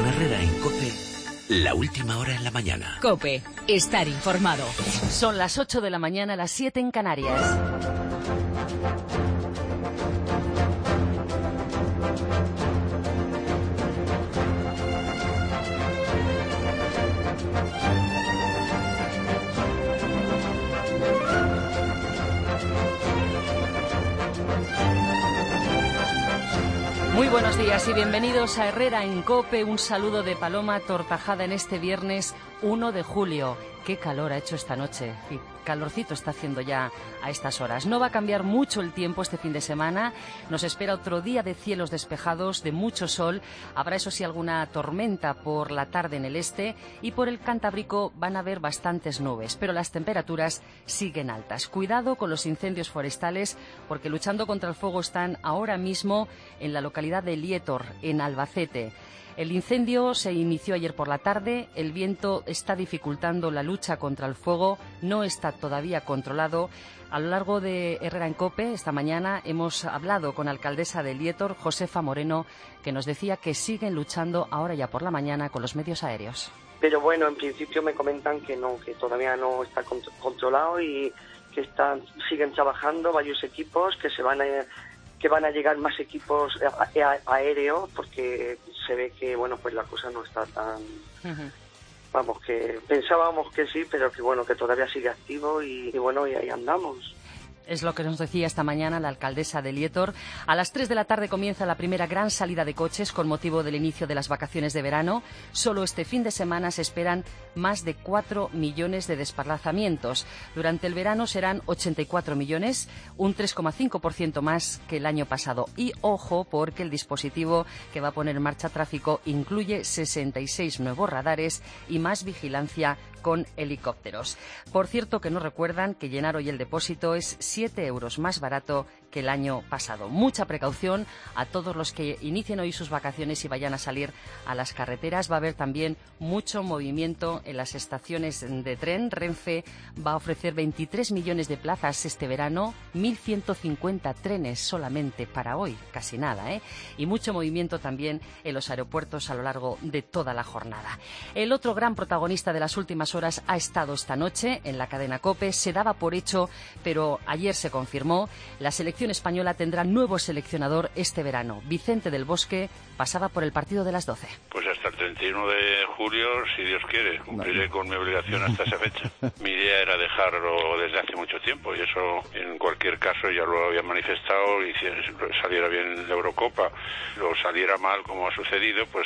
Con Herrera en COPE, la última hora en la mañana. COPE, estar informado. Son las 8 de la mañana, las 7 en Canarias. Muy buenos días y bienvenidos a Herrera en COPE. Un saludo de Paloma Tortajada en este viernes 1 de julio. Qué calor ha hecho esta noche y calorcito está haciendo ya a estas horas. No va a cambiar mucho el tiempo este fin de semana. Nos espera otro día de cielos despejados, de mucho sol. Habrá, eso sí, alguna tormenta por la tarde en el este y por el Cantábrico van a haber bastantes nubes, pero las temperaturas siguen altas. Cuidado con los incendios forestales porque luchando contra el fuego están ahora mismo en la localidad de Lietor, en Albacete. El incendio se inició ayer por la tarde, el viento está dificultando la lucha contra el fuego, no está todavía controlado. A lo largo de Herrera en COPE, esta mañana, hemos hablado con la alcaldesa de Lietor, Josefa Moreno, que nos decía que siguen luchando ahora ya por la mañana con los medios aéreos. Pero bueno, en principio me comentan que no, que todavía no está controlado y que siguen trabajando varios equipos, que van a llegar más equipos aéreos porque se ve que bueno, pues la cosa no está tan vamos, que pensábamos que sí, pero que bueno, que todavía sigue activo y bueno, y ahí andamos. Es lo que nos decía esta mañana la alcaldesa de Lietor. A las 3 de la tarde comienza la primera gran salida de coches con motivo del inicio de las vacaciones de verano. Solo este fin de semana se esperan más de 4 millones de desplazamientos. Durante el verano serán 84 millones, un 3,5% más que el año pasado. Y ojo, porque el dispositivo que va a poner en marcha tráfico incluye 66 nuevos radares y más vigilancia con helicópteros. Por cierto, que nos recuerdan que llenar hoy el depósito es 7 euros más barato que el año pasado. Mucha precaución a todos los que inicien hoy sus vacaciones y vayan a salir a las carreteras. Va a haber también mucho movimiento en las estaciones de tren. Renfe va a ofrecer 23 millones de plazas este verano, 1.150 trenes solamente para hoy, casi nada, ¿eh? Y mucho movimiento también en los aeropuertos a lo largo de toda la jornada. El otro gran protagonista de las últimas horas ha estado esta noche en la cadena COPE. Se daba por hecho, pero ayer se confirmó. La selección española tendrá nuevo seleccionador este verano. Vicente del Bosque pasaba por el partido de las 12. Pues hasta el 31 de julio, si Dios quiere, cumpliré con mi obligación hasta esa fecha. Mi idea era dejarlo desde hace mucho tiempo y eso, en cualquier caso, ya lo había manifestado, y si saliera bien la Eurocopa, lo saliera mal como ha sucedido, pues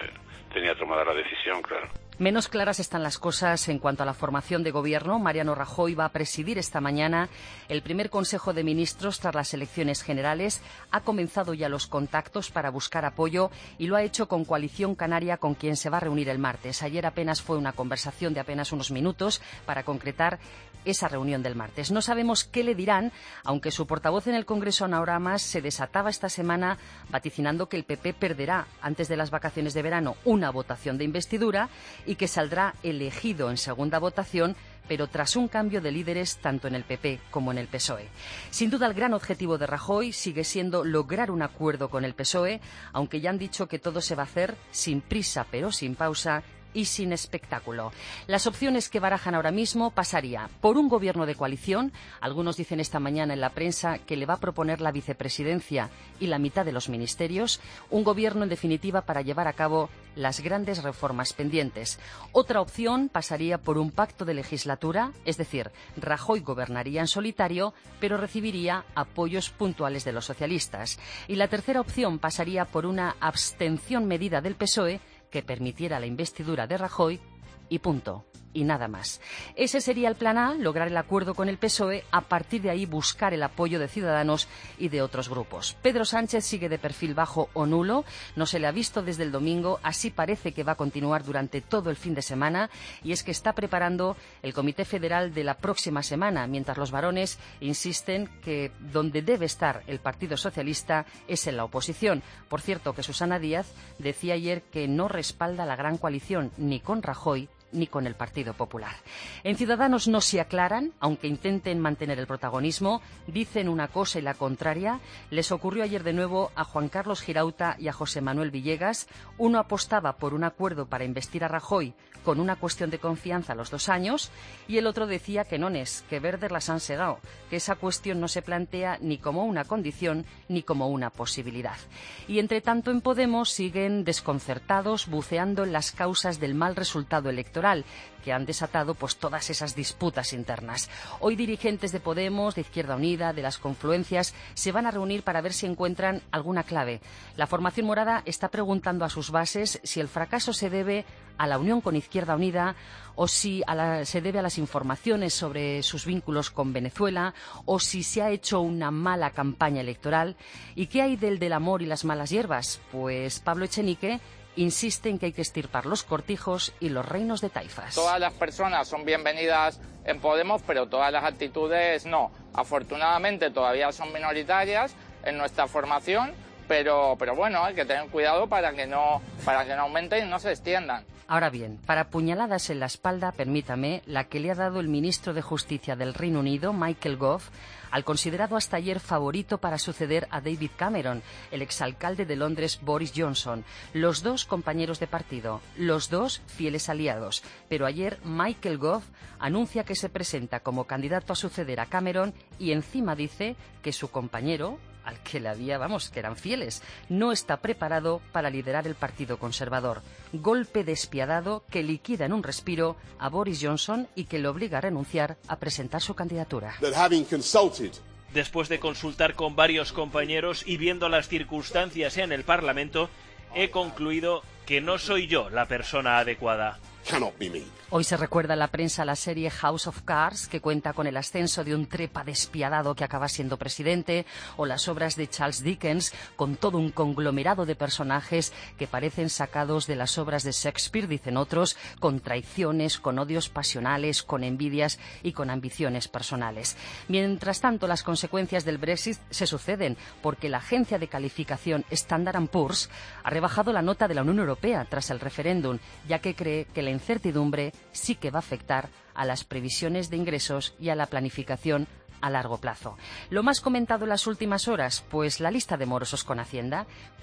tenía tomada la decisión, claro. Menos claras están las cosas en cuanto a la formación de gobierno. Mariano Rajoy va a presidir esta mañana el primer Consejo de Ministros tras las elecciones generales. Ha comenzado ya los contactos para buscar apoyo y lo ha hecho con Coalición Canaria, con quien se va a reunir el martes. Ayer apenas fue una conversación de apenas unos minutos para concretar esa reunión del martes. No sabemos qué le dirán, aunque su portavoz en el Congreso, Ana Oramas, se desataba esta semana vaticinando que el PP perderá antes de las vacaciones de verano una votación de investidura y que saldrá elegido en segunda votación, pero tras un cambio de líderes tanto en el PP como en el PSOE. Sin duda, el gran objetivo de Rajoy sigue siendo lograr un acuerdo con el PSOE, aunque ya han dicho que todo se va a hacer sin prisa pero sin pausa y sin espectáculo. Las opciones que barajan ahora mismo pasaría por un gobierno de coalición. Algunos dicen esta mañana en la prensa que le va a proponer la vicepresidencia y la mitad de los ministerios, un gobierno en definitiva para llevar a cabo las grandes reformas pendientes. Otra opción pasaría por un pacto de legislatura, es decir, Rajoy gobernaría en solitario, pero recibiría apoyos puntuales de los socialistas. Y la tercera opción pasaría por una abstención medida del PSOE que permitiera la investidura de Rajoy y punto. Y nada más. Ese sería el plan A, lograr el acuerdo con el PSOE, a partir de ahí buscar el apoyo de Ciudadanos y de otros grupos. Pedro Sánchez sigue de perfil bajo o nulo, no se le ha visto desde el domingo, así parece que va a continuar durante todo el fin de semana, y es que está preparando el Comité Federal de la próxima semana, mientras los varones insisten que donde debe estar el Partido Socialista es en la oposición. Por cierto, que Susana Díaz decía ayer que no respalda la gran coalición ni con Rajoy ni con el Partido Popular. En Ciudadanos no se aclaran, aunque intenten mantener el protagonismo, dicen una cosa y la contraria. Les ocurrió ayer de nuevo a Juan Carlos Girauta y a José Manuel Villegas. Uno apostaba por un acuerdo para investir a Rajoy con una cuestión de confianza a los 2 años, y el otro decía que nones, que verdes las han segado, que esa cuestión no se plantea ni como una condición ni como una posibilidad. Y entre tanto en Podemos siguen desconcertados, buceando en las causas del mal resultado electoral que han desatado pues todas esas disputas internas. Hoy dirigentes de Podemos, de Izquierda Unida, de las confluencias, se van a reunir para ver si encuentran alguna clave. La formación morada está preguntando a sus bases si el fracaso se debe a la unión con Izquierda Unida o si se debe a las informaciones sobre sus vínculos con Venezuela o si se ha hecho una mala campaña electoral. ¿Y qué hay del amor y las malas hierbas? Pues Pablo Echenique insiste en que hay que extirpar los cortijos y los reinos de taifas. Todas las personas son bienvenidas en Podemos, pero todas las actitudes no. Afortunadamente todavía son minoritarias en nuestra formación, pero bueno, hay que tener cuidado para que no aumenten y no se extiendan. Ahora bien, para puñaladas en la espalda, permítame, la que le ha dado el ministro de Justicia del Reino Unido, Michael Gove, al considerado hasta ayer favorito para suceder a David Cameron, el exalcalde de Londres Boris Johnson. Los dos compañeros de partido, los dos fieles aliados. Pero ayer Michael Gove anuncia que se presenta como candidato a suceder a Cameron y encima dice que su compañero, al que le había, que eran fieles, no está preparado para liderar el Partido Conservador. Golpe despiadado que liquida en un respiro a Boris Johnson y que le obliga a renunciar a presentar su candidatura. Después de consultar con varios compañeros y viendo las circunstancias en el Parlamento, he concluido que no soy yo la persona adecuada. Hoy se recuerda en la prensa la serie House of Cards, que cuenta con el ascenso de un trepa despiadado que acaba siendo presidente, o las obras de Charles Dickens, con todo un conglomerado de personajes que parecen sacados de las obras de Shakespeare, dicen otros, con traiciones, con odios pasionales, con envidias y con ambiciones personales. Mientras tanto, las consecuencias del Brexit se suceden, porque la agencia de calificación Standard & Poor's ha rebajado la nota de la Unión Europea tras el referéndum, ya que cree que la incertidumbre sí que va a afectar a las previsiones de ingresos y a la planificación a largo plazo. Lo más comentado en las últimas horas, pues la lista de morosos con Hacienda,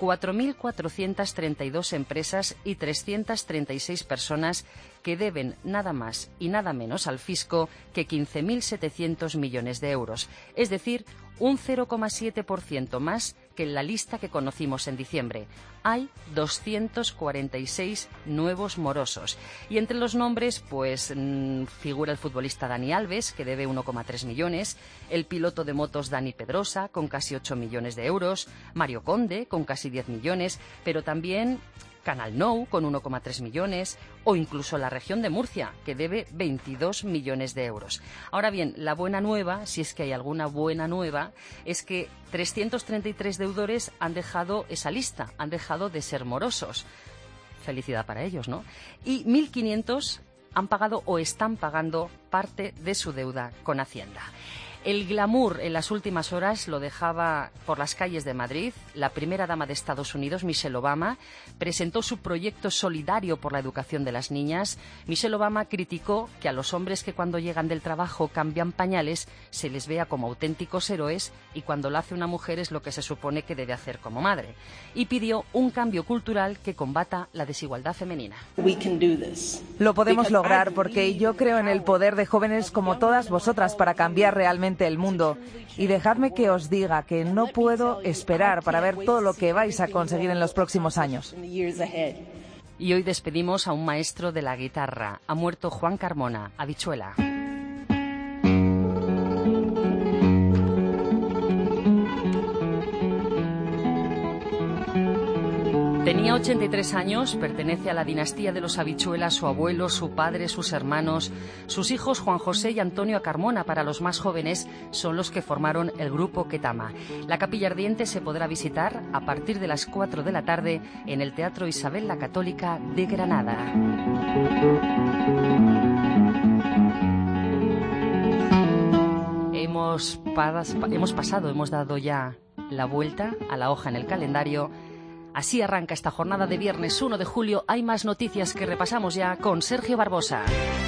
4.432 empresas y 336 personas que deben nada más y nada menos al fisco que 15.700 millones de euros, es decir, un 0,7% más que en la lista que conocimos en diciembre. Hay 246 nuevos morosos. Y entre los nombres, pues figura el futbolista Dani Alves, que debe 1,3 millones, el piloto de motos Dani Pedrosa, con casi 8 millones de euros, Mario Conde, con casi 10 millones, pero también Canal Nou, con 1,3 millones, o incluso la región de Murcia, que debe 22 millones de euros. Ahora bien, la buena nueva, si es que hay alguna buena nueva, es que 333 deudores han dejado esa lista, han dejado de ser morosos. Felicidad para ellos, ¿no? Y 1.500 han pagado o están pagando parte de su deuda con Hacienda. El glamour en las últimas horas lo dejaba por las calles de Madrid. La primera dama de Estados Unidos, Michelle Obama, presentó su proyecto solidario por la educación de las niñas. Michelle Obama criticó que a los hombres que cuando llegan del trabajo cambian pañales se les vea como auténticos héroes y cuando lo hace una mujer es lo que se supone que debe hacer como madre. Y pidió un cambio cultural que combata la desigualdad femenina. Lo podemos lograr porque yo creo en el poder de jóvenes como todas vosotras para cambiar realmente el mundo. Y dejadme que os diga que no puedo esperar para ver todo lo que vais a conseguir en los próximos años. Y hoy despedimos a un maestro de la guitarra. Ha muerto Juan Carmona, Habichuela. Tenía 83 años, pertenece a la dinastía de los Habichuela, su abuelo, su padre, sus hermanos. Sus hijos Juan José y Antonio Carmona, para los más jóvenes, son los que formaron el grupo Ketama. La Capilla Ardiente se podrá visitar a partir de las 4 de la tarde en el Teatro Isabel la Católica de Granada. Hemos dado ya la vuelta a la hoja en el calendario. Así arranca esta jornada de viernes 1 de julio. Hay más noticias que repasamos ya con Sergio Barbosa.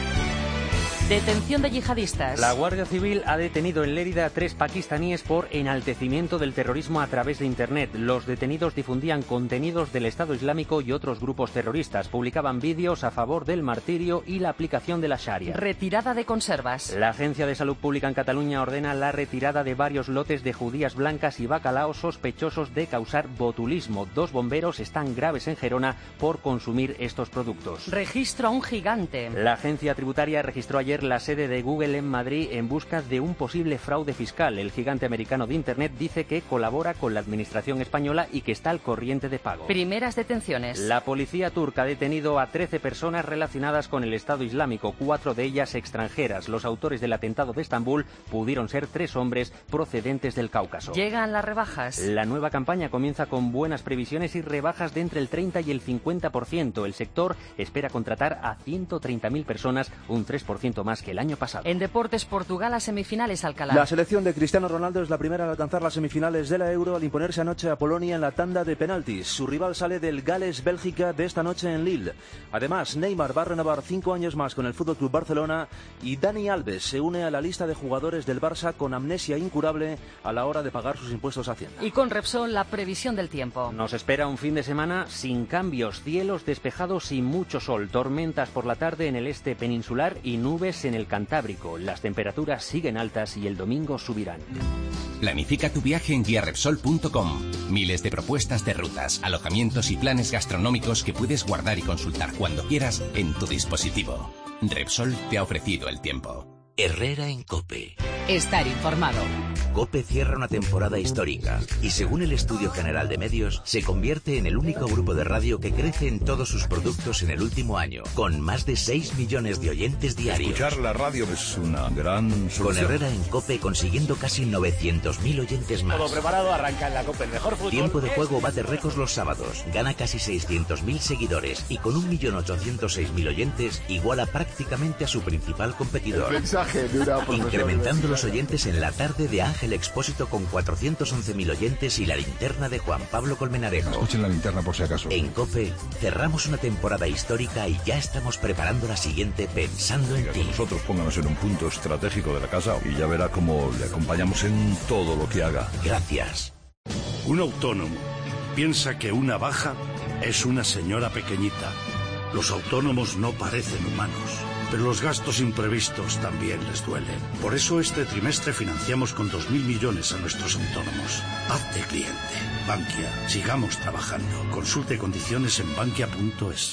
Detención de yihadistas. La Guardia Civil ha detenido en Lérida a 3 pakistaníes por enaltecimiento del terrorismo a través de Internet. Los detenidos difundían contenidos del Estado Islámico y otros grupos terroristas. Publicaban vídeos a favor del martirio y la aplicación de la Sharia. Retirada de conservas. La Agencia de Salud Pública en Cataluña ordena la retirada de varios lotes de judías blancas y bacalao sospechosos de causar botulismo. 2 bomberos están graves en Gerona por consumir estos productos. Registro a un gigante. La agencia tributaria registró ayer la sede de Google en Madrid en busca de un posible fraude fiscal. El gigante americano de Internet dice que colabora con la administración española y que está al corriente de pago. Primeras detenciones. La policía turca ha detenido a 13 personas relacionadas con el Estado Islámico, 4 de ellas extranjeras. Los autores del atentado de Estambul pudieron ser 3 hombres procedentes del Cáucaso. Llegan las rebajas. La nueva campaña comienza con buenas previsiones y rebajas de entre el 30 y el 50%. El sector espera contratar a 130.000 personas, un 3% más que el año pasado. En deportes, Portugal a semifinales, Alcalá. La selección de Cristiano Ronaldo es la primera en alcanzar las semifinales de la Euro al imponerse anoche a Polonia en la tanda de penaltis. Su rival sale del Gales-Bélgica de esta noche en Lille. Además, Neymar va a renovar 5 años más con el FC Barcelona y Dani Alves se une a la lista de jugadores del Barça con amnesia incurable a la hora de pagar sus impuestos a Hacienda. Y con Repsol, la previsión del tiempo. Nos espera un fin de semana sin cambios, cielos despejados y mucho sol, tormentas por la tarde en el este peninsular y nubes en el Cantábrico. Las temperaturas siguen altas y el domingo subirán. Planifica tu viaje en guiarepsol.com. Miles de propuestas de rutas, alojamientos y planes gastronómicos que puedes guardar y consultar cuando quieras en tu dispositivo. Repsol te ha ofrecido el tiempo. Herrera en COPE. Estar informado. COPE cierra una temporada histórica y, según el Estudio General de Medios, se convierte en el único grupo de radio que crece en todos sus productos en el último año, con más de 6 millones de oyentes diarios. Escuchar la radio es una gran solución. Con Herrera en COPE consiguiendo casi 900.000 oyentes más. Todo preparado, arranca en la COPE el mejor fútbol. Tiempo de Juego bate récords los sábados, gana casi 600.000 seguidores y con 1.806.000 oyentes iguala prácticamente a su principal competidor. El mensaje de una incrementando los oyentes en la tarde de Ángel Expósito con 411.000 oyentes y la linterna de Juan Pablo Colmenarejo. Escuchen la linterna por si acaso. En COPE cerramos una temporada histórica y ya estamos preparando la siguiente pensando en ti. Con nosotros pónganos en un punto estratégico de la casa y ya verá cómo le acompañamos en todo lo que haga. Gracias. Un autónomo piensa que una baja es una señora pequeñita. Los autónomos no parecen humanos, pero los gastos imprevistos también les duelen. Por eso este trimestre financiamos con 2.000 millones a nuestros autónomos. Hazte cliente. Bankia. Sigamos trabajando. Consulte condiciones en bankia.es.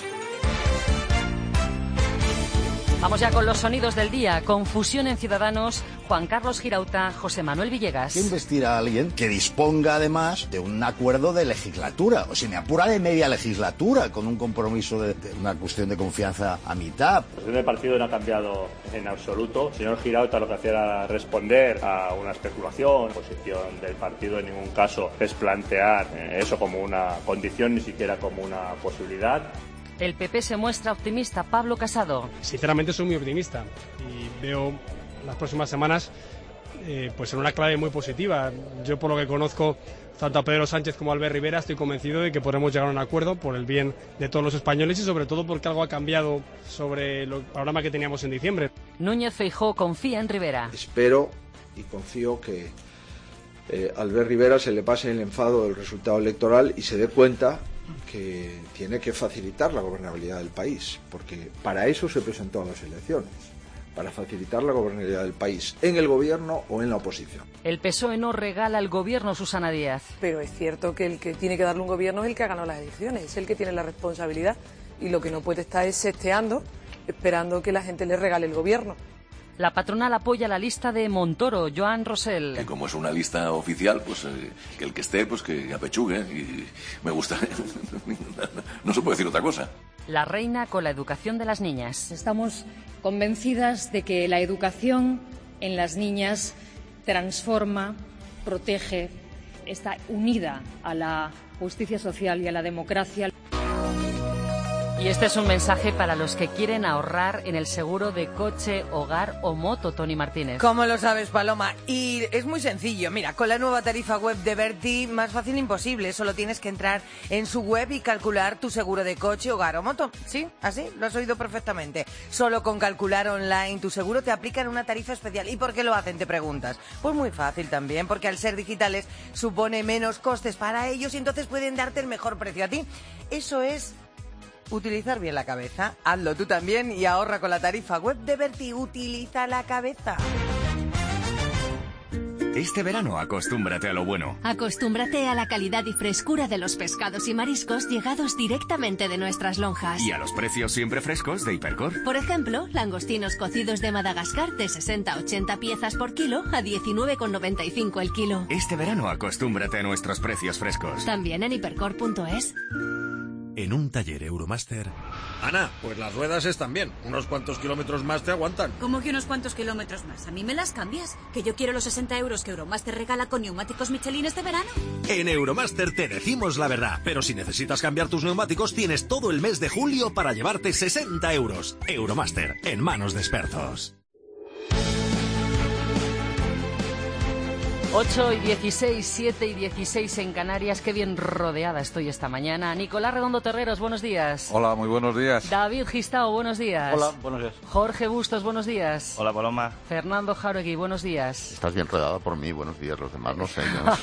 Vamos ya con los sonidos del día. Confusión en Ciudadanos, Juan Carlos Girauta, José Manuel Villegas. ¿Quién investir a alguien que disponga además de un acuerdo de legislatura? O si me apura de media legislatura, con un compromiso de una cuestión de confianza a mitad. La posición del partido no ha cambiado en absoluto. El señor Girauta lo que hacía era responder a una especulación. La posición del partido en ningún caso es plantear eso como una condición, ni siquiera como una posibilidad. El PP se muestra optimista. Pablo Casado. Sinceramente soy muy optimista y veo las próximas semanas pues en una clave muy positiva. Yo, por lo que conozco tanto a Pedro Sánchez como a Albert Rivera, estoy convencido de que podremos llegar a un acuerdo por el bien de todos los españoles y sobre todo porque algo ha cambiado sobre el panorama que teníamos en diciembre. Núñez Feijóo confía en Rivera. Espero y confío que Albert Rivera se le pase el enfado del resultado electoral y se dé cuenta que tiene que facilitar la gobernabilidad del país, porque para eso se presentó a las elecciones, para facilitar la gobernabilidad del país, en el gobierno o en la oposición. El PSOE no regala al gobierno, Susana Díaz. Pero es cierto que el que tiene que darle un gobierno es el que ha ganado las elecciones, es el que tiene la responsabilidad, y lo que no puede estar es sesteando, esperando que la gente le regale el gobierno. La patronal apoya la lista de Montoro, Joan Rosell. Que como es una lista oficial, pues que el que esté, pues que apechugue. Y me gusta. No se puede decir otra cosa. La reina con la educación de las niñas. Estamos convencidas de que la educación en las niñas transforma, protege, está unida a la justicia social y a la democracia. Y este es un mensaje para los que quieren ahorrar en el seguro de coche, hogar o moto, Tony Martínez. ¿Cómo lo sabes, Paloma? Y es muy sencillo. Mira, con la nueva tarifa web de Berti, más fácil imposible. Solo tienes que entrar en su web y calcular tu seguro de coche, hogar o moto. Sí, así, lo has oído perfectamente. Solo con calcular online tu seguro te aplican una tarifa especial. ¿Y por qué lo hacen, te preguntas? Pues muy fácil también, porque al ser digitales supone menos costes para ellos y entonces pueden darte el mejor precio a ti. Eso es utilizar bien la cabeza. Hazlo tú también y ahorra con la tarifa web de Berti. Utiliza la cabeza. Este verano acostúmbrate a lo bueno. Acostúmbrate a la calidad y frescura de los pescados y mariscos llegados directamente de nuestras lonjas. Y a los precios siempre frescos de Hipercor. Por ejemplo, langostinos cocidos de Madagascar de 60-80 piezas por kilo a 19,95 el kilo. Este verano acostúmbrate a nuestros precios frescos. También en hipercor.es. En un taller Euromaster... Ana, pues las ruedas están bien. Unos cuantos kilómetros más te aguantan. ¿Cómo que unos cuantos kilómetros más? A mí me las cambias. Que yo quiero los 60 euros que Euromaster regala con neumáticos Michelin este verano. En Euromaster te decimos la verdad. Pero si necesitas cambiar tus neumáticos, tienes todo el mes de julio para llevarte 60 euros. Euromaster, en manos de expertos. 8 y 16, 7 y 16 en Canarias. Qué bien rodeada estoy esta mañana. Nicolás Redondo Terreros, buenos días. Hola, muy buenos días. David Gistao, buenos días. Hola, buenos días. Jorge Bustos, buenos días. Hola, Paloma. Fernando Jauregui, buenos días. Estás bien rodeada por mí, buenos días, los demás no sé.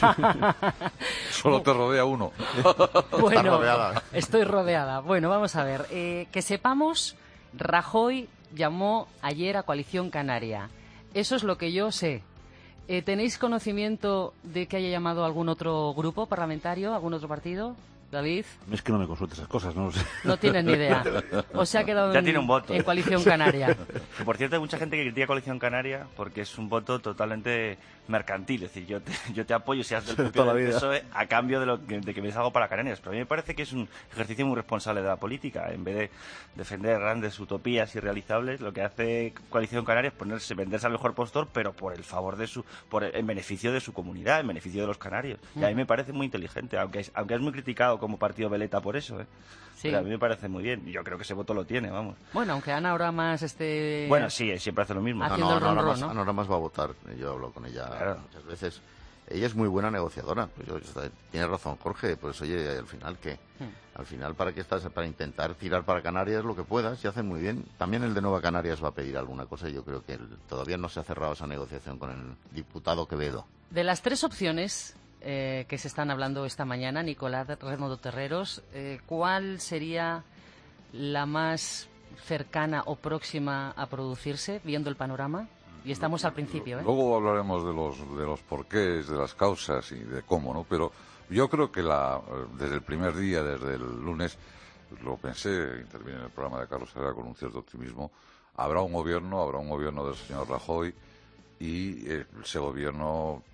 Solo te rodea uno. Bueno, estoy rodeada. Bueno, vamos a ver. Que sepamos, Rajoy llamó ayer a Coalición Canaria. Eso es lo que yo sé. ¿Tenéis conocimiento de que haya llamado algún otro grupo parlamentario, algún otro partido? David. Es que no me consulta esas cosas, no lo sé. No tienes ni idea. O se ha quedado ya tiene un voto. En Coalición Canaria. Que, por cierto, hay mucha gente que critica Coalición Canaria porque es un voto totalmente mercantil. Es decir, yo te apoyo si haces del propio del PSOE a cambio de que me salgo para Canarias. Pero a mí me parece que es un ejercicio muy responsable de la política. En vez de defender grandes utopías irrealizables, lo que hace Coalición Canaria es venderse al mejor postor, pero por el favor en beneficio de su comunidad, en beneficio de los canarios. Y a mí me parece muy inteligente, aunque es muy criticado como partido veleta por eso, Sí. Pero a mí me parece muy bien. Yo creo que ese voto lo tiene, vamos. Bueno, aunque Ana ahora más Bueno, sí, siempre hace lo mismo. Haciendo el ronron, ¿no? Ana ahora más va a votar. Yo hablo con ella muchas veces. Ella es muy buena negociadora. Tiene razón, Jorge. Pues oye, al final, ¿qué? Al final, ¿para qué estás? Para intentar tirar para Canarias lo que puedas. Y hacen muy bien. También el de Nueva Canarias va a pedir alguna cosa. Y yo creo que todavía no se ha cerrado esa negociación con el diputado Quevedo. De las tres opciones que se están hablando esta mañana, Nicolás Redondo Terreros, ¿cuál sería la más cercana o próxima a producirse, viendo el panorama? Y estamos al principio, Luego hablaremos de los porqués, de las causas y de cómo, ¿no? Pero yo creo que desde el primer día, desde el lunes, lo pensé, intervine en el programa de Carlos Herrera con un cierto optimismo, habrá un gobierno del señor Rajoy y ese gobierno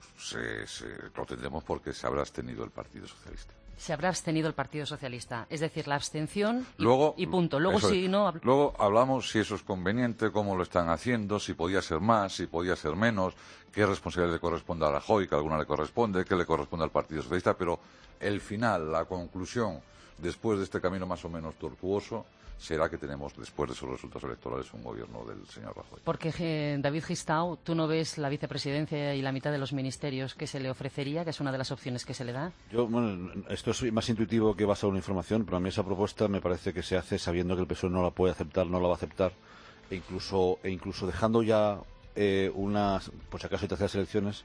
lo tendremos porque se habrá abstenido el Partido Socialista. Se habrá abstenido el Partido Socialista, es decir, la abstención y punto. Luego hablamos si eso es conveniente, cómo lo están haciendo, si podía ser más, si podía ser menos, qué responsabilidad le corresponde a Rajoy, que alguna le corresponde, qué le corresponde al Partido Socialista, pero el final, la conclusión, después de este camino más o menos tortuoso, será que tenemos, después de esos resultados electorales, un gobierno del señor Rajoy. Porque, David Gistao, ¿tú no ves la vicepresidencia y la mitad de los ministerios que se le ofrecería, que es una de las opciones que se le da? Esto es más intuitivo que basado en una información, pero a mí esa propuesta me parece que se hace sabiendo que el PSOE no la puede aceptar, no la va a aceptar, e incluso dejando ya por si acaso hay terceras elecciones,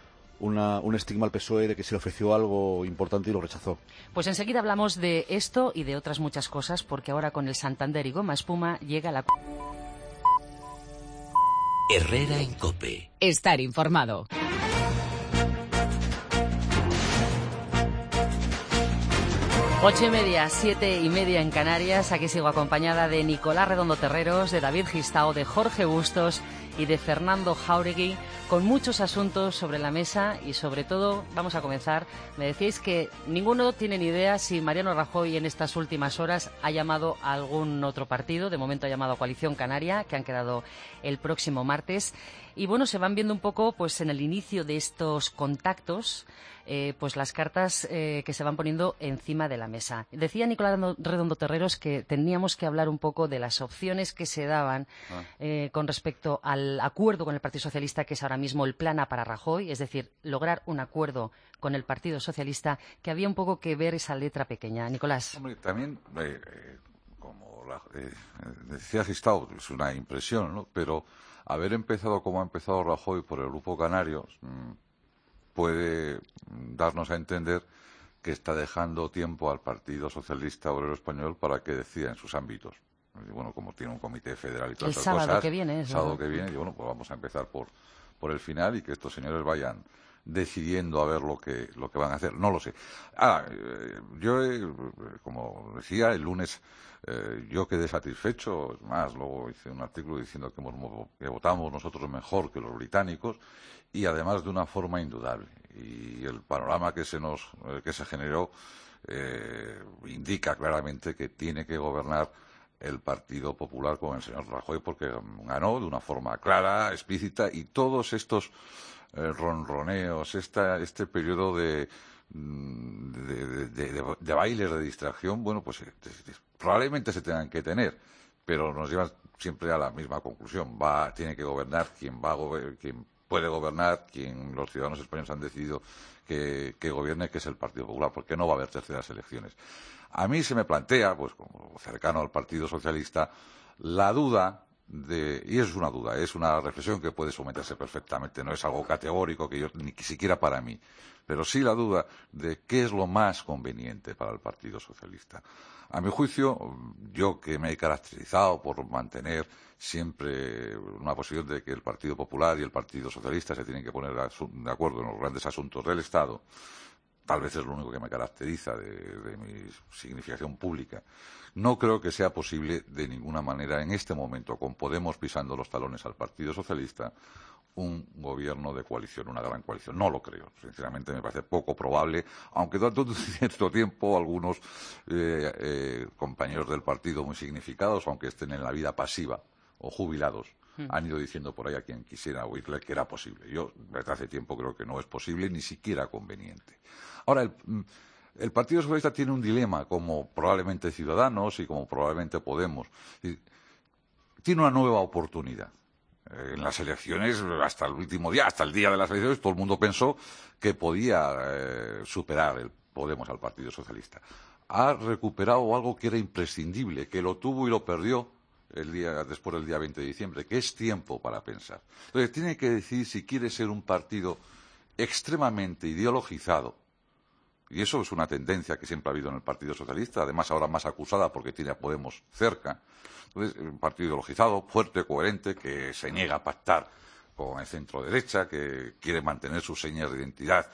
un estigma al PSOE de que se le ofreció algo importante y lo rechazó. Pues enseguida hablamos de esto y de otras muchas cosas, porque ahora con el Santander y Goma Espuma llega la... Herrera en COPE. Estar informado. Ocho y media, 7:30 en Canarias. Aquí sigo acompañada de Nicolás Redondo Terreros, de David Gistao, de Jorge Bustos y de Fernando Jauregui, con muchos asuntos sobre la mesa y sobre todo, vamos a comenzar, me decíais que ninguno tiene ni idea si Mariano Rajoy en estas últimas horas ha llamado a algún otro partido, de momento ha llamado a Coalición Canaria, que han quedado el próximo martes. Y bueno, se van viendo un poco pues en el inicio de estos contactos pues las cartas que se van poniendo encima de la mesa. Decía Nicolás Redondo Terreros que teníamos que hablar un poco de las opciones que se daban con respecto al acuerdo con el Partido Socialista, que es ahora mismo el plan A para Rajoy, es decir, lograr un acuerdo con el Partido Socialista, que había un poco que ver esa letra pequeña. Nicolás. Hombre, también, como decía Gistau, es una impresión, ¿no? Pero haber empezado como ha empezado Rajoy por el Grupo Canarios puede darnos a entender que está dejando tiempo al Partido Socialista Obrero Español para que decida en sus ámbitos. Y bueno, como tiene un comité federal y todas esas cosas. El sábado que viene, el sábado que viene, y bueno, pues vamos a empezar por el final y que estos señores vayan decidiendo a ver lo que van a hacer. No lo sé. Yo, como decía, el lunes yo quedé satisfecho. Es más, luego hice un artículo diciendo que votamos nosotros mejor que los británicos y además de una forma indudable. Y el panorama que se generó indica claramente que tiene que gobernar el Partido Popular con el señor Rajoy, porque ganó de una forma clara, explícita, y todos estos ronroneos, este periodo de bailes de distracción, bueno, pues probablemente se tengan que tener, pero nos llevan siempre a la misma conclusión. Tiene que gobernar quien puede gobernar, quien los ciudadanos españoles han decidido que gobierne, que es el Partido Popular, porque no va a haber terceras elecciones. A mí se me plantea, pues como cercano al Partido Socialista, la duda y es una duda, es una reflexión que puede someterse perfectamente, no es algo categórico que ni siquiera para mí, pero sí la duda de qué es lo más conveniente para el Partido Socialista. A mi juicio, yo que me he caracterizado por mantener siempre una posición de que el Partido Popular y el Partido Socialista se tienen que poner de acuerdo en los grandes asuntos del Estado, tal vez es lo único que me caracteriza de mi significación pública. No creo que sea posible de ninguna manera en este momento, con Podemos pisando los talones al Partido Socialista, un gobierno de coalición, una gran coalición. No lo creo. Sinceramente me parece poco probable, aunque durante un cierto tiempo algunos compañeros del partido muy significados, aunque estén en la vida pasiva o jubilados, han ido diciendo por ahí a quien quisiera oírle que era posible. Yo desde hace tiempo creo que no es posible, ni siquiera conveniente. Ahora, el Partido Socialista tiene un dilema, como probablemente Ciudadanos y como probablemente Podemos. Tiene una nueva oportunidad. En las elecciones, hasta el último día, hasta el día de las elecciones, todo el mundo pensó que podía superar el Podemos al Partido Socialista. Ha recuperado algo que era imprescindible, que lo tuvo y lo perdió después del día 20 de diciembre, que es tiempo para pensar. Entonces, tiene que decidir si quiere ser un partido extremadamente ideologizado, y eso es una tendencia que siempre ha habido en el Partido Socialista, además ahora más acusada porque tiene a Podemos cerca. Entonces, un partido ideologizado, fuerte, coherente, que se niega a pactar con el centro derecha, que quiere mantener sus señas de identidad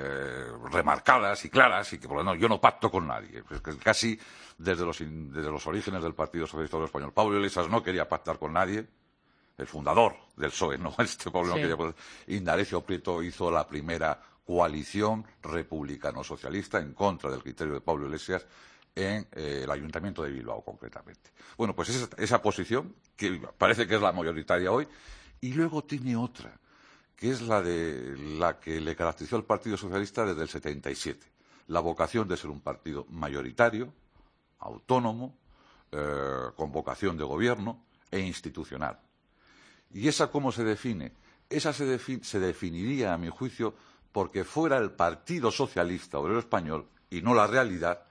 remarcadas y claras, y que por lo tanto yo no pacto con nadie. Pues que casi desde los orígenes del Partido Socialista Obrero Español, Pablo Iglesias no quería pactar con nadie, el fundador del PSOE, no Pablo no quería pactar. Indalecio Prieto hizo la primera coalición republicano-socialista en contra del criterio de Pablo Iglesias en el Ayuntamiento de Bilbao, concretamente. Bueno, pues esa posición, que parece que es la mayoritaria hoy, y luego tiene otra, que es la que le caracterizó al Partido Socialista desde el 77, la vocación de ser un partido mayoritario, autónomo, con vocación de gobierno e institucional. ¿Y esa cómo se define? Esa se definiría, a mi juicio, porque fuera el Partido Socialista Obrero Español, y no la realidad,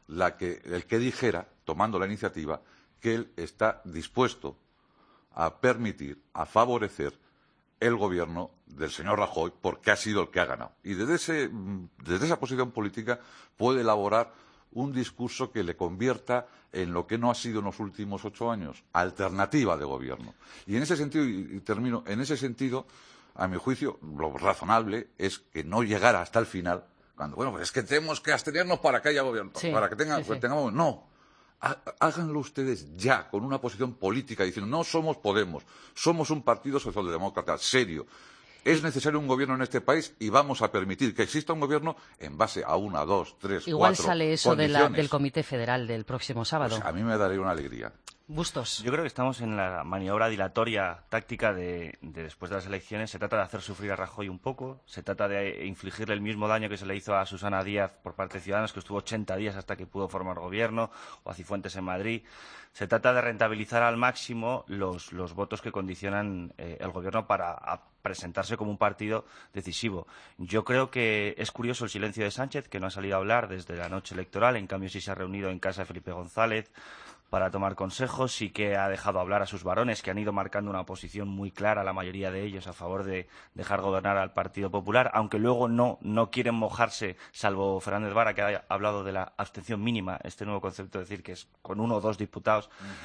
el que dijera, tomando la iniciativa, que él está dispuesto a permitir, a favorecer el gobierno del señor Rajoy, porque ha sido el que ha ganado. Y desde esa posición política puede elaborar un discurso que le convierta en lo que no ha sido en los últimos 8 años, alternativa de gobierno. Y en ese sentido, y termino, en ese sentido, a mi juicio, lo razonable es que no llegara hasta el final, cuando, bueno, pues es que tenemos que abstenernos para que haya gobierno, para que tengamos... No, háganlo ustedes ya, con una posición política, diciendo, no somos Podemos, somos un partido socialdemócrata serio. Es necesario un gobierno en este país y vamos a permitir que exista un gobierno en base a 1, 2, 3, 4 Igual sale eso condiciones. del Comité Federal del próximo sábado. Pues a mí me daría una alegría. Bustos. Yo creo que estamos en la maniobra dilatoria táctica de después de las elecciones. Se trata de hacer sufrir a Rajoy un poco, se trata de infligirle el mismo daño que se le hizo a Susana Díaz por parte de Ciudadanos, que estuvo 80 días hasta que pudo formar gobierno, o a Cifuentes en Madrid. Se trata de rentabilizar al máximo los votos que condicionan el gobierno para presentarse como un partido decisivo. Yo creo que es curioso el silencio de Sánchez, que no ha salido a hablar desde la noche electoral. En cambio, sí se ha reunido en casa de Felipe González para tomar consejos, sí que ha dejado hablar a sus varones, que han ido marcando una posición muy clara, la mayoría de ellos, a favor de dejar gobernar al Partido Popular, aunque luego no quieren mojarse, salvo Fernández Vara, que ha hablado de la abstención mínima, este nuevo concepto, de decir que es con 1 o 2 diputados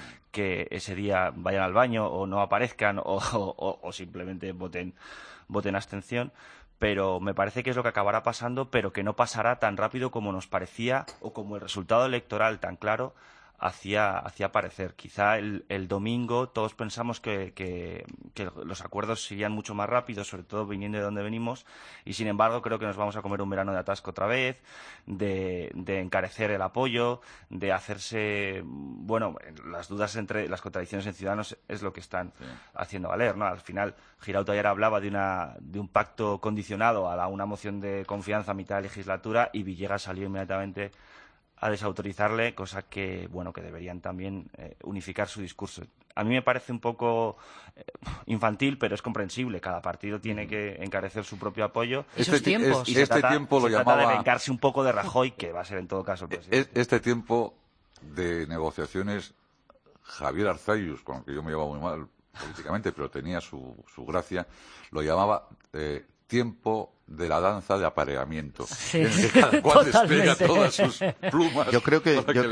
que ese día vayan al baño o no aparezcan o simplemente voten abstención. Pero me parece que es lo que acabará pasando, pero que no pasará tan rápido como nos parecía o como el resultado electoral tan claro hacía parecer. Quizá el domingo todos pensamos que los acuerdos serían mucho más rápidos, sobre todo viniendo de donde venimos, y sin embargo creo que nos vamos a comer un verano de atasco otra vez, de encarecer el apoyo, de hacerse, bueno, las dudas entre las contradicciones en Ciudadanos es lo que están haciendo valer, ¿no? Al final, Girauta ayer hablaba de un pacto condicionado a una moción de confianza a mitad de legislatura, y Villegas salió inmediatamente a desautorizarle, cosa que, bueno, que deberían también unificar su discurso. A mí me parece un poco infantil, pero es comprensible. Cada partido tiene que encarecer su propio apoyo. Este tiempo lo llamaba... trata de vengarse un poco de Rajoy, que va a ser en todo caso el presidente. Este tiempo de negociaciones, Javier Arzayus, con el que yo me llevaba muy mal políticamente, pero tenía su gracia, lo llamaba tiempo de la danza de apareamiento, en el que cada cual despliega todas sus plumas. Yo creo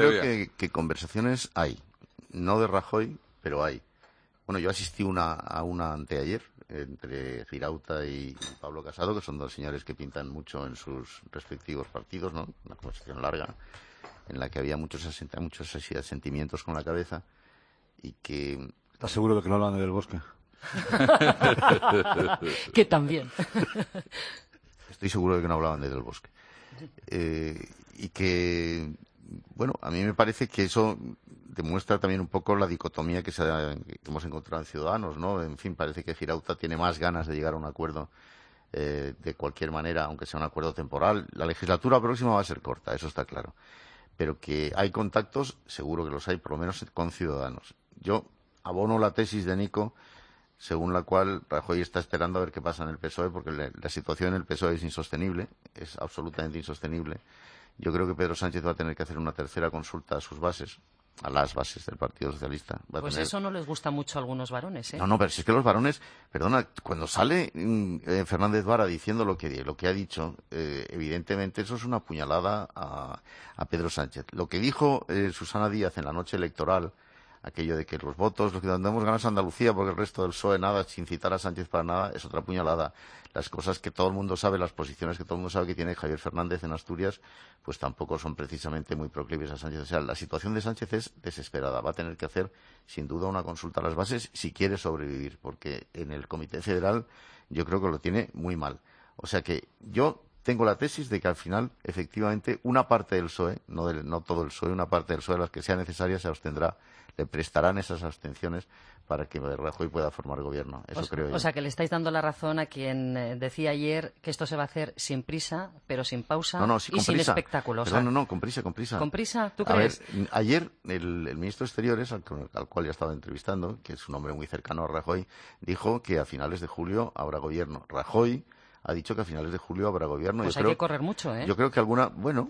que conversaciones hay, no de Rajoy, pero hay. Bueno, yo asistí a una anteayer entre Girauta y Pablo Casado, que son dos señores que pintan mucho en sus respectivos partidos, ¿no? Una conversación larga en la que había muchos sentimientos con la cabeza y que... ¿Estás seguro de que no hablan del Bosque? Que también. Estoy seguro de que no hablaban de Del Bosque. Y que, bueno, a mí me parece que eso demuestra también un poco la dicotomía que hemos encontrado en Ciudadanos, ¿no? En fin, parece que Girauta tiene más ganas de llegar a un acuerdo de cualquier manera, aunque sea un acuerdo temporal. La legislatura próxima va a ser corta, eso está claro. Pero que hay contactos, seguro que los hay, por lo menos con Ciudadanos. Yo abono la tesis de Nico, según la cual Rajoy está esperando a ver qué pasa en el PSOE, porque la situación en el PSOE es insostenible, es absolutamente insostenible. Yo creo que Pedro Sánchez va a tener que hacer una tercera consulta a sus bases, a las bases del Partido Socialista. Pues eso no les gusta mucho a algunos varones, ¿eh? No, pero si es que los varones, perdona, cuando sale Fernández Vara diciendo lo que ha dicho, evidentemente eso es una puñalada a Pedro Sánchez. Lo que dijo Susana Díaz en la noche electoral, aquello de que los votos, los que damos ganas a Andalucía porque el resto del PSOE nada, sin citar a Sánchez para nada, es otra puñalada. Las cosas que todo el mundo sabe, las posiciones que todo el mundo sabe que tiene Javier Fernández en Asturias, pues tampoco son precisamente muy proclives a Sánchez. O sea, la situación de Sánchez es desesperada. Va a tener que hacer, sin duda, una consulta a las bases si quiere sobrevivir, porque en el Comité Federal yo creo que lo tiene muy mal. O sea que yo tengo la tesis de que al final, efectivamente, una parte del PSOE, no todo el PSOE, una parte del PSOE, las que sea necesaria, se abstendrá, le prestarán esas abstenciones para que Rajoy pueda formar gobierno. Eso creo yo. O sea, que le estáis dando la razón a quien decía ayer que esto se va a hacer sin prisa, pero sin pausa y sin espectáculos. No, con prisa. ¿Con prisa? ¿Tú crees? A ver, ayer el ministro de Exteriores, al cual ya estaba entrevistando, que es un hombre muy cercano a Rajoy, dijo que a finales de julio habrá gobierno. Rajoy ha dicho que a finales de julio habrá gobierno. Pues hay que correr mucho, ¿eh? Yo creo que alguna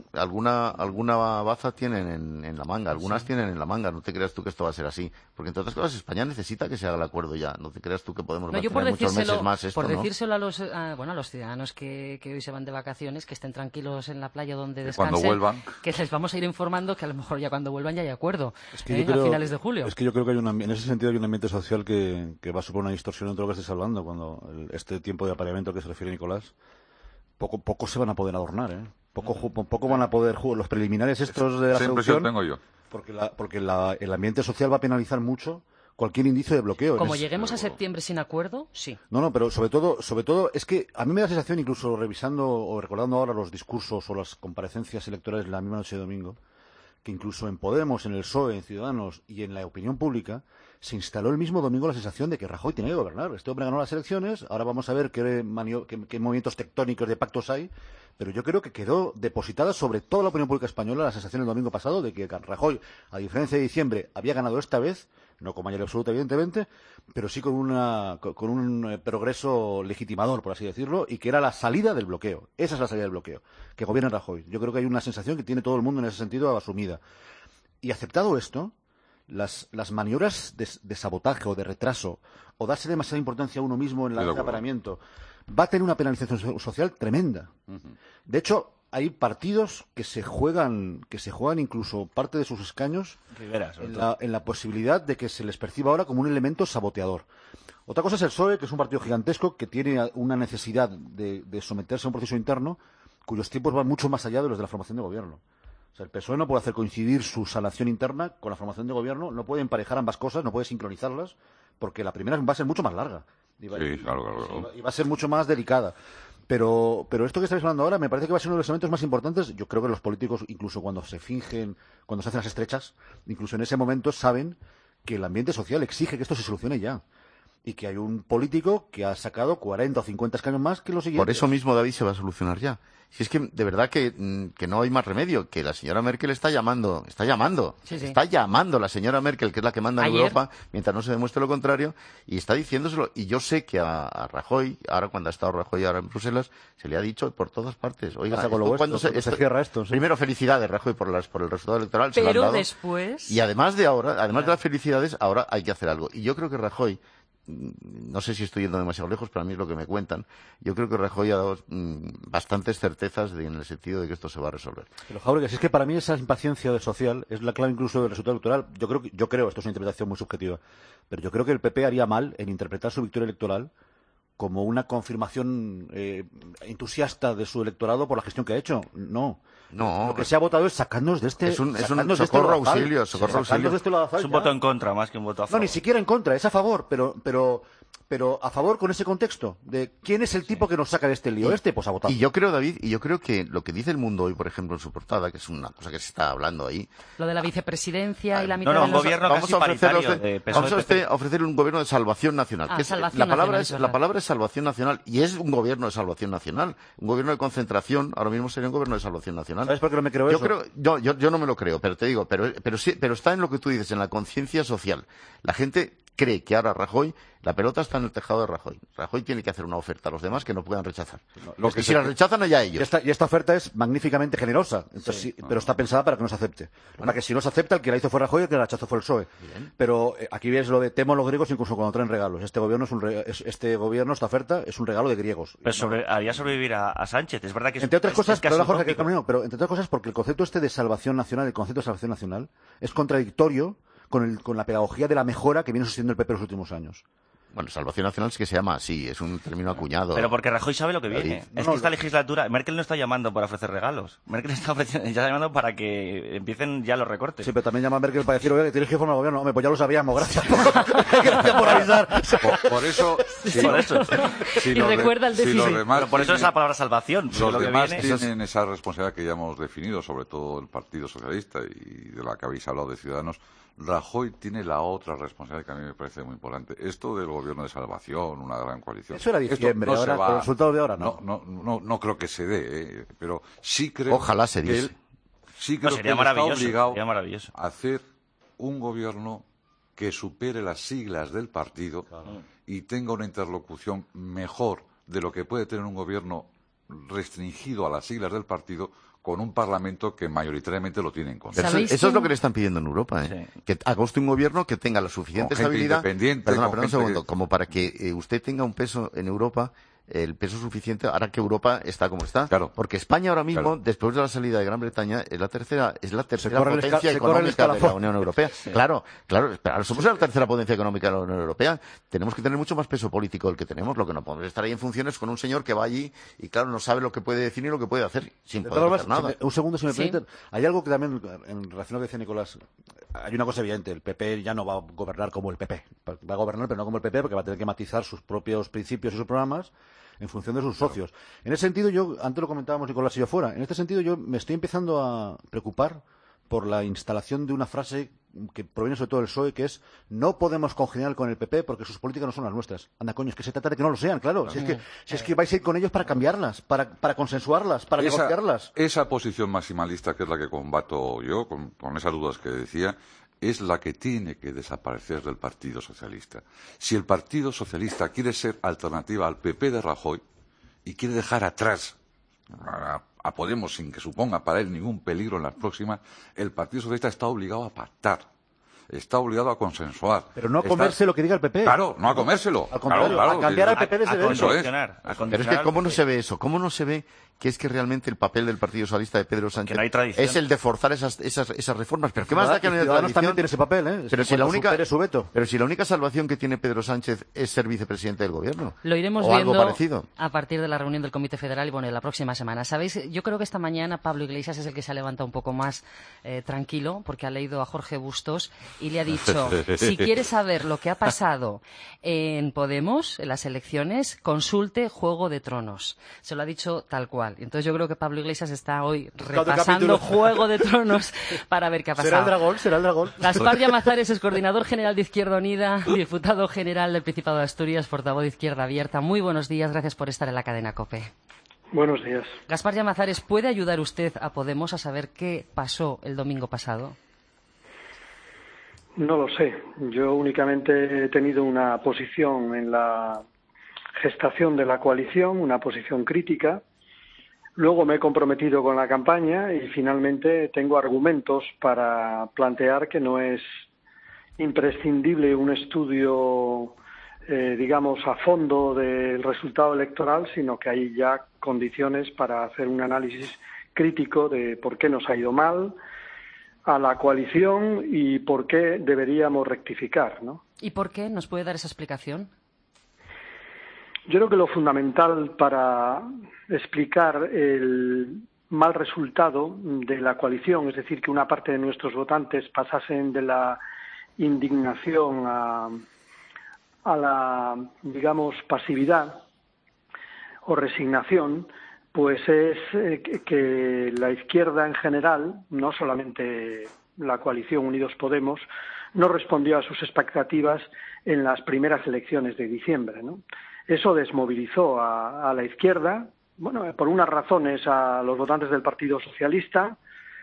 baza tienen en la manga, algunas tienen en la manga. No te creas tú que esto va a ser así, porque entre otras cosas España necesita que se haga el acuerdo ya. No te creas tú que podemos mantener muchos meses más esto, ¿no? Por decírselo a los ciudadanos que hoy se van de vacaciones, que estén tranquilos en la playa donde descansen, cuando vuelvan, que les vamos a ir informando que a lo mejor ya cuando vuelvan ya hay acuerdo, a finales de julio. Es que yo creo que en ese sentido hay un ambiente social que va a suponer una distorsión en todo lo que estés hablando, cuando este tiempo de apareamiento que se refiere Nicolás, poco se van a poder adornar, ¿eh? Poco van a poder jugar los preliminares estos de la seducción. Tengo yo. Porque el ambiente social va a penalizar mucho cualquier indicio de bloqueo. Como lleguemos a septiembre sin acuerdo, sí. No, pero sobre todo es que a mí me da la sensación, incluso revisando o recordando ahora los discursos o las comparecencias electorales de la misma noche de domingo, que incluso en Podemos, en el PSOE, en Ciudadanos y en la opinión pública, se instaló el mismo domingo la sensación de que Rajoy tiene que gobernar. Este hombre ganó las elecciones, ahora vamos a ver qué movimientos tectónicos de pactos hay, pero yo creo que quedó depositada sobre toda la opinión pública española la sensación el domingo pasado de que Rajoy, a diferencia de diciembre, había ganado esta vez, no con mayoría absoluta evidentemente, pero sí con un progreso legitimador, por así decirlo, y que era la salida del bloqueo. Esa es la salida del bloqueo, que gobierna Rajoy. Yo creo que hay una sensación que tiene todo el mundo en ese sentido asumida. Y aceptado esto, las maniobras de sabotaje o de retraso, o darse demasiada importancia a uno mismo en el acaparamiento, va a tener una penalización social tremenda. De hecho, hay partidos que se juegan incluso parte de sus escaños en la posibilidad de que se les perciba ahora como un elemento saboteador. Otra cosa es el PSOE, que es un partido gigantesco que tiene una necesidad de someterse a un proceso interno cuyos tiempos van mucho más allá de los de la formación de gobierno. O sea, el PSOE no puede hacer coincidir su salación interna con la formación de gobierno, no puede emparejar ambas cosas, no puede sincronizarlas, porque la primera va a ser mucho más larga. Y va a ser mucho más delicada. Pero esto que estáis hablando ahora me parece que va a ser uno de los elementos más importantes. Yo creo que los políticos, incluso cuando se fingen, cuando se hacen las estrechas, incluso en ese momento saben que el ambiente social exige que esto se solucione ya. Y que hay un político que ha sacado 40 o 50 escaños más que los siguientes. Por eso mismo, David, se va a solucionar ya. Si es que de verdad que no hay más remedio, que la señora Merkel está llamando la señora Merkel, que es la que manda en Europa, mientras no se demuestre lo contrario, y está diciéndoselo. Y yo sé que a Rajoy, ahora cuando ha estado Rajoy ahora en Bruselas, se le ha dicho por todas partes, oiga, cuando se cierra esto. ¿Sí? Primero, felicidades, Rajoy, por el resultado electoral. Pero se lo han dado. después... Y además de las felicidades, ahora hay que hacer algo. Y yo creo que Rajoy, no sé si estoy yendo demasiado lejos, pero a mí es lo que me cuentan. Yo creo que Rajoy ha dado bastantes certezas en el sentido de que esto se va a resolver. Pero Jáuregui, si es que para mí esa impaciencia social es la clave incluso del resultado electoral. Yo creo, esto es una interpretación muy subjetiva, pero yo creo que el PP haría mal en interpretar su victoria electoral como una confirmación entusiasta de su electorado por la gestión que ha hecho. No. Lo que se ha votado es sacarnos de este... Es un socorro auxilio. Es un voto en contra más que un voto a favor. No, ni siquiera en contra, es a favor, pero a favor con ese contexto de quién es el tipo que nos saca de este lío. Pues a votar. Y yo creo, David, que lo que dice El Mundo hoy, por ejemplo, en su portada, que es una cosa que se está hablando ahí... Lo de la vicepresidencia y la mitad de los... gobierno vamos casi paritario de PSOE. Vamos a ofrecer un gobierno de salvación nacional. La palabra es salvación nacional, y es un gobierno de salvación nacional. Un gobierno de concentración, ahora mismo sería un gobierno de salvación nacional. ¿Sabes por qué no me creo eso? Yo no me lo creo, pero te digo, pero está en lo que tú dices, en la conciencia social. La gente cree que ahora Rajoy, la pelota está en el tejado de Rajoy. Rajoy tiene que hacer una oferta a los demás que no puedan rechazar. Si la rechazan, allá ellos. Y esta oferta es magníficamente generosa, entonces, pero está pensada para que no se acepte. Para que si no se acepta, el que la hizo fue Rajoy y el que la rechazó fue el PSOE. Bien. Pero aquí ves lo de temo a los griegos incluso cuando traen regalos. Este gobierno, esta oferta, es un regalo de griegos. Pero haría sobrevivir a Sánchez. Es verdad que entre otras cosas, pero entre otras cosas porque el concepto de salvación nacional, es contradictorio con la pedagogía de la mejora que viene sucediendo el PP en los últimos años. Bueno, salvación nacional es que se llama así, es un término acuñado. Pero porque Rajoy sabe lo que viene. Es que esta legislatura, Merkel no está llamando para ofrecer regalos. Merkel está llamando para que empiecen ya los recortes. Sí, pero también llama a Merkel para decir, oye, que tienes que formar el gobierno. Hombre, pues ya lo sabíamos, gracias por avisar. Por eso. Y recuerda el déficit. Por eso es la palabra salvación. Los demás tienen esa responsabilidad que ya hemos definido, sobre todo el Partido Socialista y de la que habéis hablado de Ciudadanos. Rajoy tiene la otra responsabilidad que a mí me parece muy importante. Esto del gobierno de salvación, una gran coalición. Eso era diciembre, ahora con los resultados de ahora no. No creo que se dé, pero sí creo. Ojalá se diese. Sí creo que él está obligado a hacer un gobierno que supere las siglas del partido y tenga una interlocución mejor de lo que puede tener un gobierno restringido a las siglas del partido con un Parlamento que mayoritariamente lo tiene en contra. Eso es lo que le están pidiendo en Europa, que haga usted un gobierno que tenga la suficiente estabilidad, perdona un segundo, como para que usted tenga un peso en Europa, el peso suficiente ahora que Europa está como está. Claro. Porque España ahora mismo, después de la salida de Gran Bretaña, es la tercera potencia económica de la Unión Europea. Sí. Claro, pero ahora somos la tercera potencia económica de la Unión Europea. Tenemos que tener mucho más peso político del que tenemos. Lo que no podemos estar ahí en funciones con un señor que va allí y, claro, no sabe lo que puede decir ni lo que puede hacer sin poder hacer nada. Un segundo, si me permiten. Hay algo que también, en relación a lo que decía Nicolás, hay una cosa evidente. El PP ya no va a gobernar como el PP. Va a gobernar, pero no como el PP, porque va a tener que matizar sus propios principios y sus programas en función de sus socios. En ese sentido, antes lo comentábamos Nicolás y yo fuera, en este sentido yo me estoy empezando a preocupar por la instalación de una frase que proviene sobre todo del PSOE, que es: no podemos congeniar con el PP porque sus políticas no son las nuestras. Anda, coño, es que se trata de que no lo sean, claro. Si es que vais a ir con ellos para cambiarlas, para consensuarlas, para negociarlas. Esa posición maximalista, que es la que combato yo, con esas dudas que decía, es la que tiene que desaparecer del Partido Socialista. Si el Partido Socialista quiere ser alternativa al PP de Rajoy y quiere dejar atrás a Podemos sin que suponga para él ningún peligro en las próximas, el Partido Socialista está obligado a pactar, está obligado a consensuar. Pero no a comerse lo que diga el PP. Claro, no a comérselo. Al contrario, a cambiar al PP desde dentro. Pero es que ¿cómo no se ve eso? ¿Cómo no se ve que es que realmente el papel del Partido Socialista de Pedro Sánchez es el de forzar esas reformas? Pero ¿qué más da que no haya tradición? También tiene ese papel, ¿eh? Pero si la única salvación que tiene Pedro Sánchez es ser vicepresidente del Gobierno. Lo iremos o viendo algo parecido. A partir de la reunión del Comité Federal y bueno, la próxima semana. ¿Sabéis? Yo creo que esta mañana Pablo Iglesias es el que se ha levantado un poco más tranquilo, porque ha leído a Jorge Bustos y le ha dicho: si quiere saber lo que ha pasado en Podemos, en las elecciones, consulte Juego de Tronos. Se lo ha dicho tal cual. Entonces yo creo que Pablo Iglesias está hoy repasando Juego de Tronos para ver qué ha pasado. Será el dragón. Gaspar Llamazares es coordinador general de Izquierda Unida, diputado general del Principado de Asturias, portavoz de Izquierda Abierta. Muy buenos días, gracias por estar en la cadena COPE. Buenos días. Gaspar Llamazares, ¿puede ayudar usted a Podemos a saber qué pasó el domingo pasado? No lo sé. Yo únicamente he tenido una posición en la gestación de la coalición, una posición crítica. Luego me he comprometido con la campaña y finalmente tengo argumentos para plantear que no es imprescindible un estudio, digamos, a fondo del resultado electoral, sino que hay ya condiciones para hacer un análisis crítico de por qué nos ha ido mal a la coalición y por qué deberíamos rectificar, ¿no? ¿Y por qué? ¿Nos puede dar esa explicación? Yo creo que lo fundamental para explicar el mal resultado de la coalición, es decir, que una parte de nuestros votantes pasasen de la indignación a la, digamos, pasividad o resignación, pues es que la izquierda en general, no solamente la coalición Unidos Podemos, no respondió a sus expectativas en las primeras elecciones de diciembre, ¿no? Eso desmovilizó a la izquierda, bueno, por unas razones a los votantes del Partido Socialista,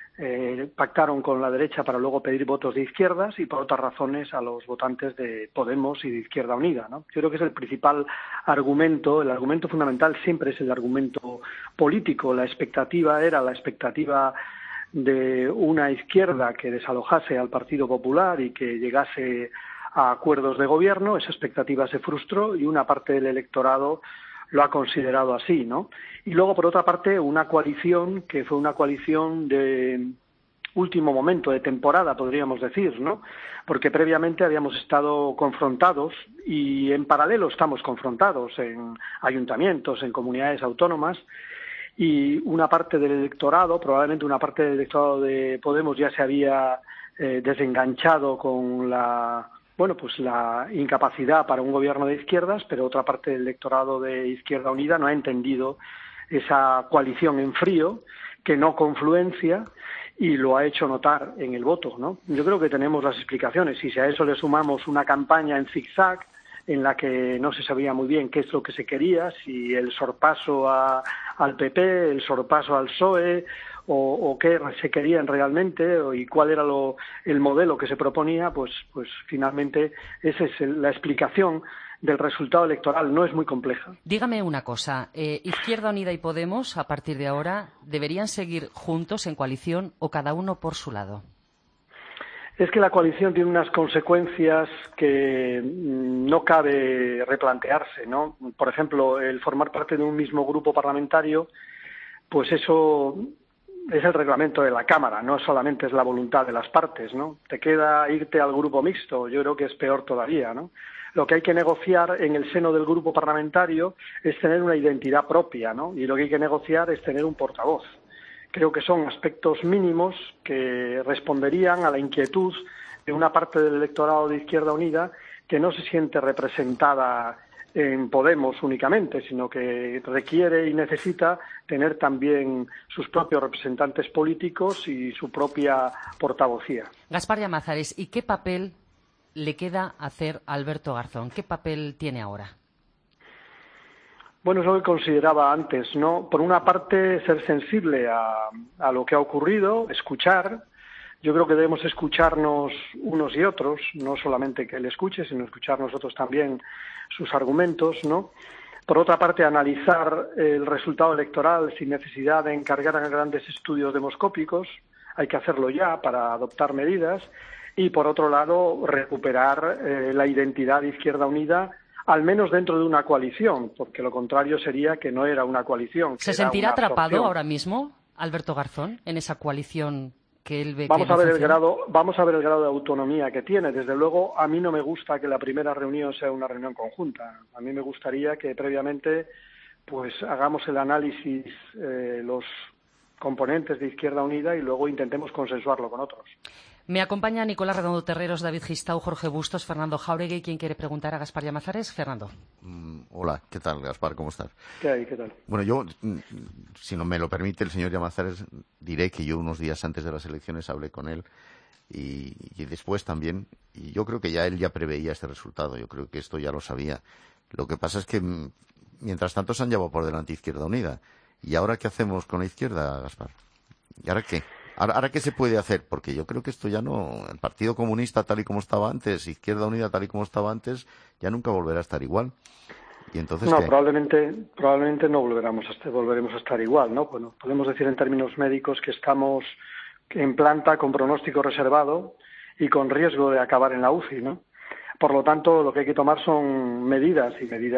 pactaron con la derecha para luego pedir votos de izquierdas, y por otras razones a los votantes de Podemos y de Izquierda Unida, ¿no? Yo creo que es el principal argumento, el argumento fundamental siempre es el argumento político. La expectativa era la expectativa de una izquierda que desalojase al Partido Popular y que llegase a acuerdos de gobierno. Esa expectativa se frustró y una parte del electorado lo ha considerado así, ¿no? Y luego, por otra parte, una coalición que fue una coalición de último momento, de temporada, podríamos decir, ¿no? Porque previamente habíamos estado confrontados y en paralelo estamos confrontados en ayuntamientos, en comunidades autónomas, y una parte del electorado, probablemente una parte del electorado de Podemos ya se había desenganchado con la incapacidad para un gobierno de izquierdas, pero otra parte del electorado de Izquierda Unida no ha entendido esa coalición en frío, que no confluencia, y lo ha hecho notar en el voto, ¿no? Yo creo que tenemos las explicaciones, y si a eso le sumamos una campaña en zigzag, en la que no se sabía muy bien qué es lo que se quería, si el sorpaso al PP, el sorpaso al PSOE, o qué se querían realmente, y cuál era el modelo que se proponía, pues finalmente esa es la explicación del resultado electoral. No es muy compleja. Dígame una cosa, Izquierda Unida y Podemos, a partir de ahora, ¿deberían seguir juntos en coalición o cada uno por su lado? Es que la coalición tiene unas consecuencias que no cabe replantearse, ¿no? Por ejemplo, el formar parte de un mismo grupo parlamentario, pues eso es el reglamento de la Cámara, no solamente es la voluntad de las partes, ¿no? Te queda irte al grupo mixto, yo creo que es peor todavía, ¿no? Lo que hay que negociar en el seno del grupo parlamentario es tener una identidad propia, ¿no? Y lo que hay que negociar es tener un portavoz. Creo que son aspectos mínimos que responderían a la inquietud de una parte del electorado de Izquierda Unida que no se siente representada en Podemos únicamente, sino que requiere y necesita tener también sus propios representantes políticos y su propia portavocía. Gaspar Llamazares, ¿y qué papel le queda hacer a Alberto Garzón? ¿Qué papel tiene ahora? Bueno, es lo que consideraba antes, ¿no? Por una parte, ser sensible a lo que ha ocurrido, escuchar. Yo creo que debemos escucharnos unos y otros, no solamente que él escuche, sino escuchar nosotros también sus argumentos, ¿no? Por otra parte, analizar el resultado electoral sin necesidad de encargar a grandes estudios demoscópicos. Hay que hacerlo ya para adoptar medidas. Y, por otro lado, recuperar la identidad de Izquierda Unida, al menos dentro de una coalición, porque lo contrario sería que no era una coalición. ¿Se sentirá atrapado ahora mismo Alberto Garzón en esa coalición que él ve vamos que no a ver funciona? Vamos a ver el grado de autonomía que tiene. Desde luego, a mí no me gusta que la primera reunión sea una reunión conjunta. A mí me gustaría que previamente pues hagamos el análisis, los componentes de Izquierda Unida, y luego intentemos consensuarlo con otros. Me acompaña Nicolás Redondo Terreros, David Gistau, Jorge Bustos, Fernando Jáuregui. ¿Quién quiere preguntar a Gaspar Llamazares? Fernando. Hola, ¿qué tal, Gaspar? ¿Cómo estás? ¿Qué hay? ¿Qué tal? Bueno, yo, si no me lo permite el señor Llamazares, diré que yo unos días antes de las elecciones hablé con él y después también, y yo creo que él ya preveía este resultado. Yo creo que esto ya lo sabía. Lo que pasa es que, mientras tanto, se han llevado por delante Izquierda Unida. ¿Y ahora qué hacemos con la izquierda, Gaspar? ¿Y ahora qué? ¿Ahora qué se puede hacer? Porque yo creo que esto ya no... El Partido Comunista tal y como estaba antes, Izquierda Unida tal y como estaba antes, ya nunca volverá a estar igual. Y entonces, no, ¿qué? probablemente no volveremos a estar igual, ¿no? Bueno, podemos decir en términos médicos que estamos en planta con pronóstico reservado y con riesgo de acabar en la UCI, ¿no? Por lo tanto, lo que hay que tomar son medidas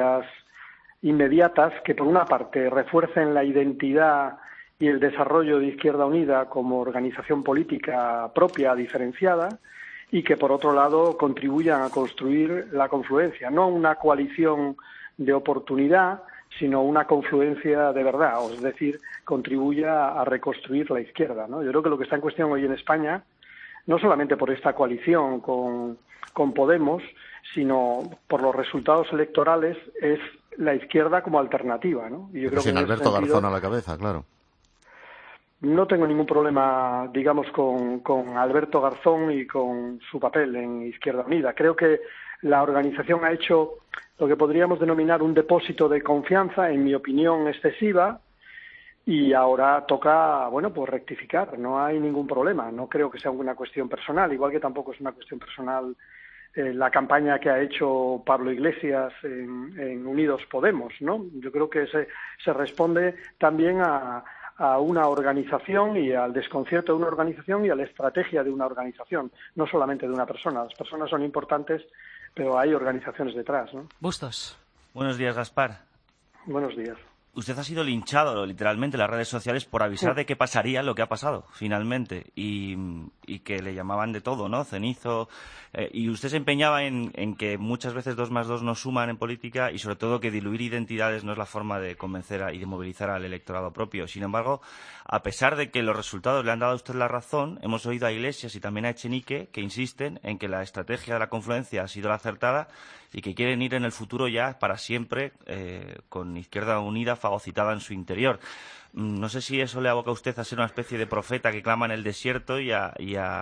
inmediatas que, por una parte, refuercen la identidad y el desarrollo de Izquierda Unida como organización política propia, diferenciada, y que, por otro lado, contribuyan a construir la confluencia, no una coalición de oportunidad, sino una confluencia de verdad, es decir, contribuya a reconstruir la izquierda, ¿no? Yo creo que lo que está en cuestión hoy en España, no solamente por esta coalición con Podemos, sino por los resultados electorales, es la izquierda como alternativa, ¿no? Y yo creo sin que Alberto Garzón a la cabeza, claro. No tengo ningún problema, digamos, con Alberto Garzón y con su papel en Izquierda Unida. Creo que la organización ha hecho lo que podríamos denominar un depósito de confianza, en mi opinión, excesiva, y ahora toca, bueno, pues rectificar. No hay ningún problema. No creo que sea una cuestión personal, igual que tampoco es una cuestión personal la campaña que ha hecho Pablo Iglesias en Unidos Podemos, ¿no? Yo creo que se responde también a una organización y al desconcierto de una organización y a la estrategia de una organización, no solamente de una persona. Las personas son importantes, pero hay organizaciones detrás, ¿no? Bustos. Buenos días, Gaspar. Buenos días. Usted ha sido linchado literalmente en las redes sociales por avisar de que pasaría lo que ha pasado, finalmente, y que le llamaban de todo, ¿no? Cenizo. Y usted se empeñaba en que muchas veces 2 más 2 no suman en política y, sobre todo, que diluir identidades no es la forma de convencer y de movilizar al electorado propio. Sin embargo, a pesar de que los resultados le han dado a usted la razón, hemos oído a Iglesias y también a Echenique que insisten en que la estrategia de la confluencia ha sido la acertada y que quieren ir en el futuro ya para siempre con Izquierda Unida fagocitada en su interior. No sé si eso le aboca a usted a ser una especie de profeta que clama en el desierto y a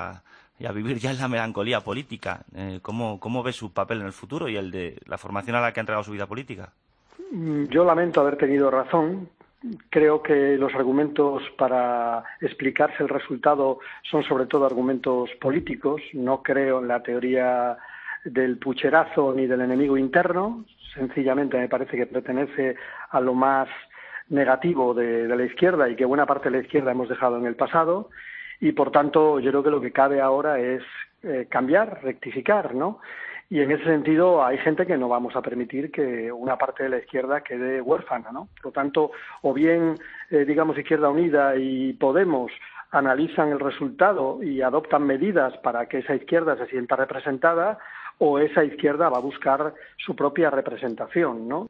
vivir ya en la melancolía política. ¿Cómo ve su papel en el futuro y el de la formación a la que ha entregado su vida política? Yo lamento haber tenido razón. Creo que los argumentos para explicarse el resultado son sobre todo argumentos políticos. No creo en la teoría del pucherazo ni del enemigo interno. Sencillamente me parece que pertenece a lo más negativo de la izquierda y que buena parte de la izquierda hemos dejado en el pasado. Y, por tanto, yo creo que lo que cabe ahora es cambiar, rectificar, ¿no? Y en ese sentido hay gente que no vamos a permitir que una parte de la izquierda quede huérfana, ¿no? Por lo tanto, o bien, digamos, Izquierda Unida y Podemos analizan el resultado y adoptan medidas para que esa izquierda se sienta representada, o esa izquierda va a buscar su propia representación, ¿no?